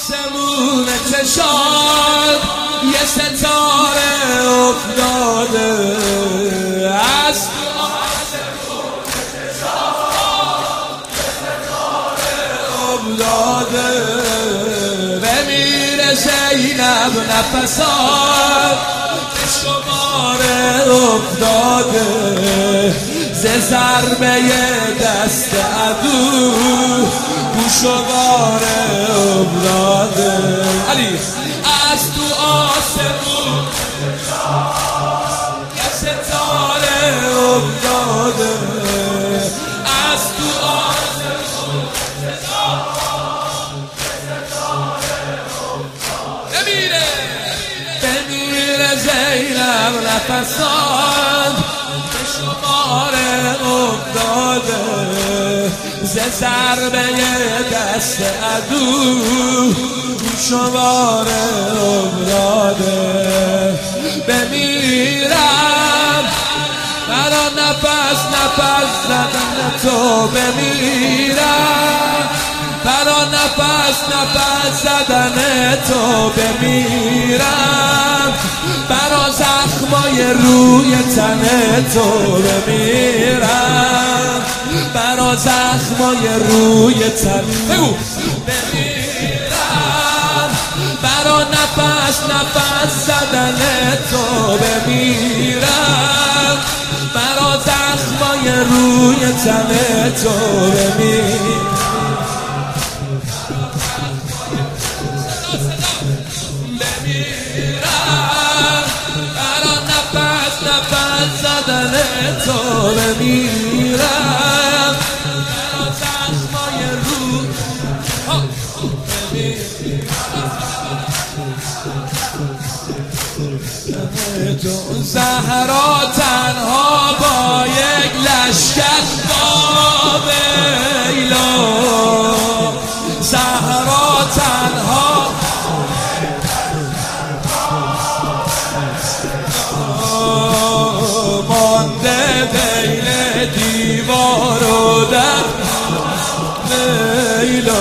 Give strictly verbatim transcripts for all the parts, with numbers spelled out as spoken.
آسمون چشاد یه ستاره افتاده از تو آسمون چشاد یه ستاره افتاده بمیره زینب نفسات به شماره افتاده ز ضربه دست عدو گوشواره افتاده علی از تو آسمون یه ستاره افتاده از تو آسمون یه ستاره افتاده بمیره بمیره زینب نفسان به شماره افتاده ز ضربه دست عدو شماره افتاده بمیرم برا نفس نفس زدن تو بمیرم برا نفس نفس زدن تو بمیرم برا زخمای روی تن تو بمیرم برا زخمای روی تن بگو بمیرم برا نفس نفس زدن تو بمیرم برا زخمای روی تن تو بمیرم نفس زدن تو بمیرم برا زخمای رو بمیرم زهرا تنها با یک لشکر با بیلا زهرا تنها بین دیوار و در لیلا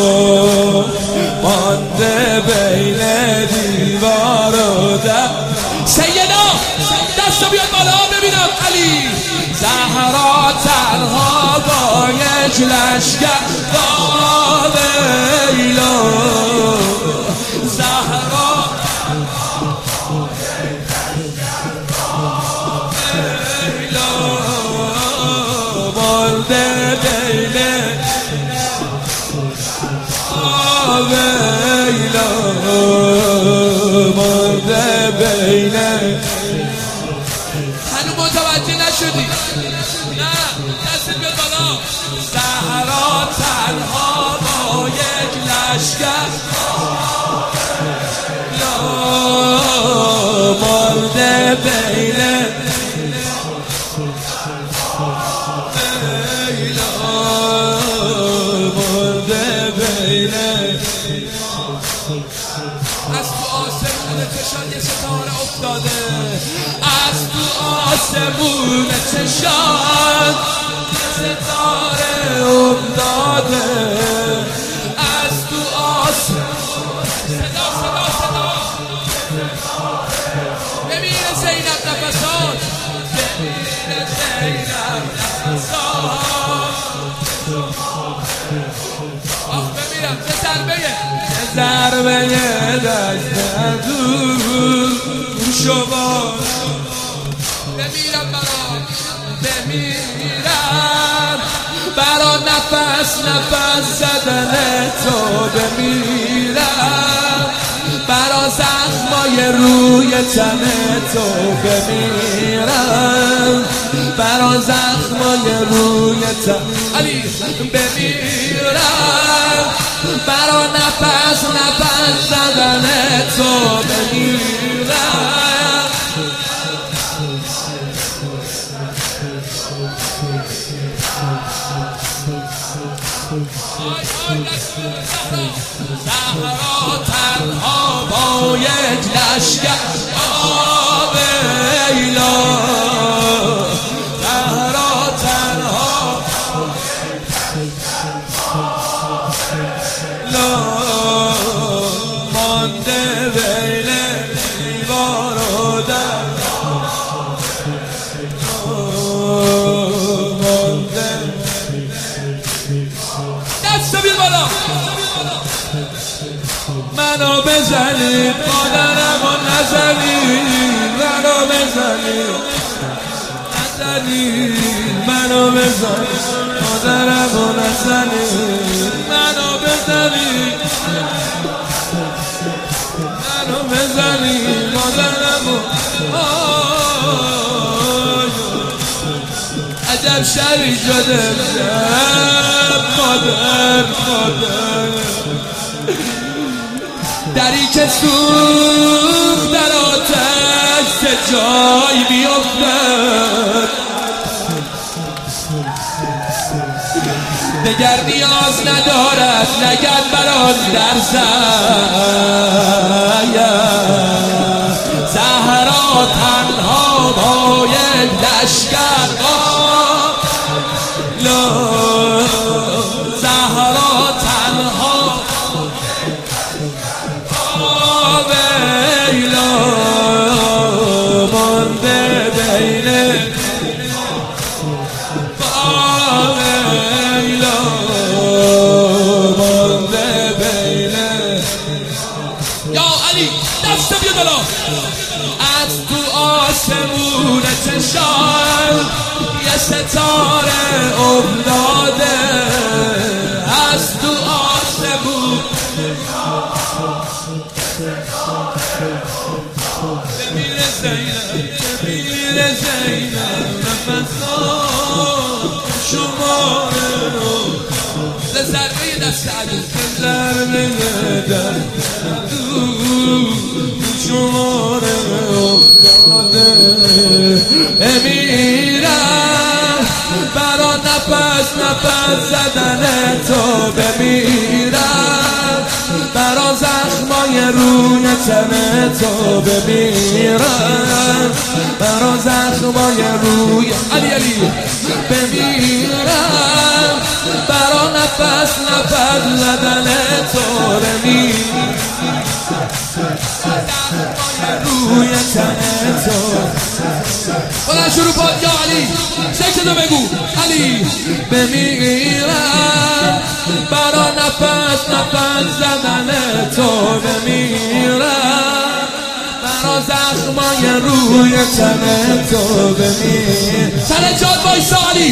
مانده بین دیوار و در سیدا دستو بیاد بالا ببینم علی زهرا تنها با یک لشکر با لیلا زهرا مانده بین لیلا مانده بین هنو متوجه نشدی نه دست بیاد بالا زهرا تنها با یک لشکر مانده بین از تو آسمون چشان یه ستاره افتاده از تو آسمون چشان یه ستاره افتاده از تو آسمون صدا صدا صدا بمیره زینب نفسات بمیره زینب نفسات آخ بمیرم چه ضربه ضربه دست عدو شما بمیرم برا بمیرم برا نفس نفس زدن تو بمیرم برا زخمای روی تن تو بمیرم برا زخمای روی تن علی بمیرم برا نفس نفس زدن تو بمیرم زهرا تنها با یک لشکر آب ایلا زهرا تنها لا مانده بین دیوار و در مانده دست بیاد بالا منو بزنید مادرمو نزنید منو بزنید نزنید منو بزنید مادرمو نزنید منو بزنید منو بزنید مادرمو عجب شبی شده مادر مادر دری که سوخت در آتش سه جای بیفتد دگر نیاز ندارد لگد برات در زیم زهرا تنها با یک لشکر زهرا تنها ویلا مانده بین ویلا مانده بین یا علی دست بیا بالا از تو آسمون چشم یه ستاره افتاده از تو آسمون بمیره زینب بمیره زینب نفسان شماره ضربه دست عدو ضربه دست شماره افتاده بمیرم برا نفس نفس زدن تو بمیرم برا زخمای روی تن تو بمیرم برا زخمای روی علی علی بمیرم برا نفس نفس زدن تو بمیرم روی تن تو بلند شروع پاد یا علی سکتو بگو علی بمیرم برا نفس نفس زدن تو بمیرم برا زخمای روی تن تو بمیرم سر جاد بایستا علی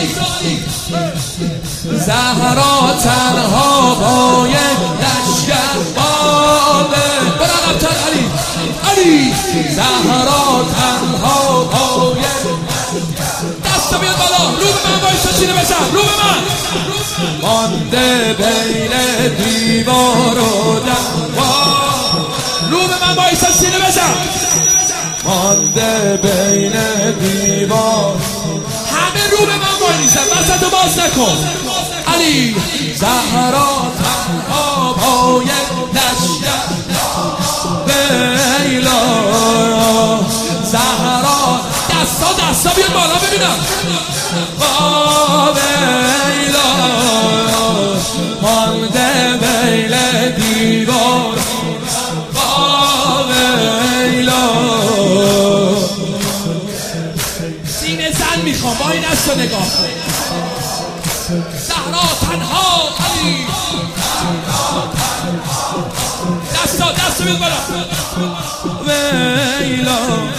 زهرا تنها با یک لشکر بابه برقبتر علی علی زهرا تنها با یک دست بیاد بالا رو به من بایستا سینه بزن رو به من مانده بین دیوار و در رو به من بایستا سینه بزن مانده بین دیوار همه رو به من بایستا وسط رو باز نکن علی زهرا تنها با یک لشکر ویلا زهرا دستا دستا بیاد بالا ببینم ویلا مانده بین دیوار ویلا سینه زن میخوام با این دست رو نگاه زهرا تنها علی دستا دست بیاد بالا ویلا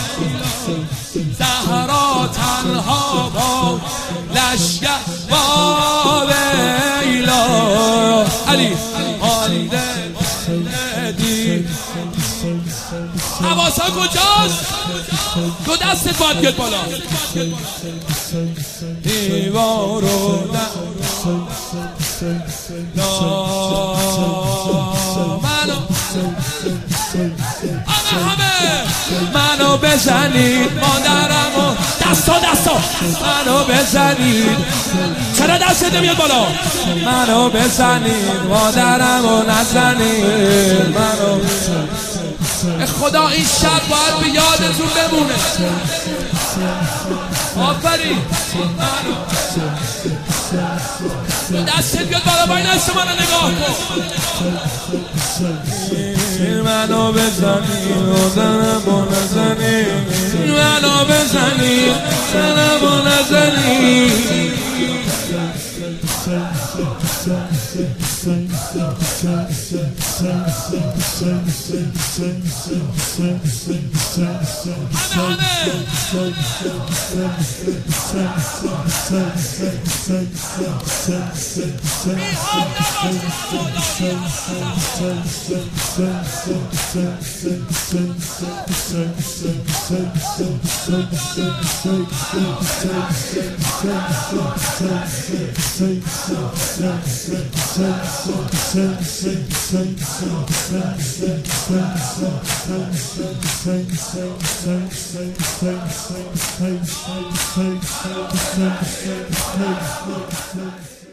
زهرا تنها با لشکر با ویلا علی مانده دی حواسا کجاست دو دستت باید بیاد بالا دیوارو منو همه منو بزنید مادرمو دستا دستا منو بزنید چرا دستت نمیاد بالا منو بزنید مادرمو نزنید منو خدا این شب باید به یادتون بمونه آفرین دستت بیاد بالا با این دست منو نگاه کن بزنی روزنمو نزنی منو بزنی روزنمو نزنی Hey,